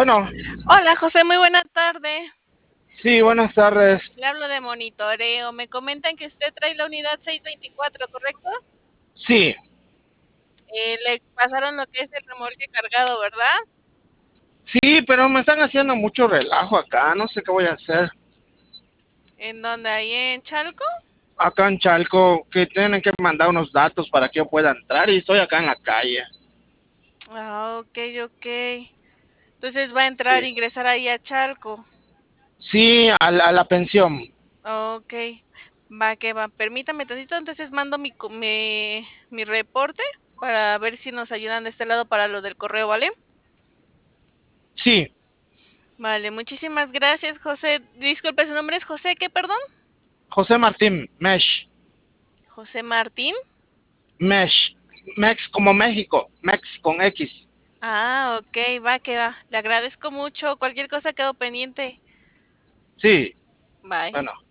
Bueno, Hola José, muy buena tarde. sí, buenas tardes. Le hablo de monitoreo. Me comentan que usted trae la unidad 624, ¿correcto? Sí, Le pasaron lo que es el remolque cargado, ¿verdad? sí, pero me están haciendo mucho relajo acá, no sé qué voy a hacer. ¿En dónde? ¿Ahí en Chalco? Acá en Chalco, que tienen que mandar unos datos para que yo pueda entrar y estoy acá en la calle. Ah, ok, ok. Entonces va a entrar, Sí, ingresar ahí a Chalco. sí, a la pensión. Ok, va que va. Permítame tantito, entonces mando mi reporte para ver si nos ayudan de este lado para lo del correo, ¿vale? Sí, Vale, muchísimas gracias, José. Disculpe, su nombre es José, ¿qué, perdón? José Martín, Mesh, José Martín. Mesh, Mex como México, Mex con X. Ah, ok, va que va. Le agradezco mucho. Cualquier cosa quedó pendiente. Sí, Bye. bueno.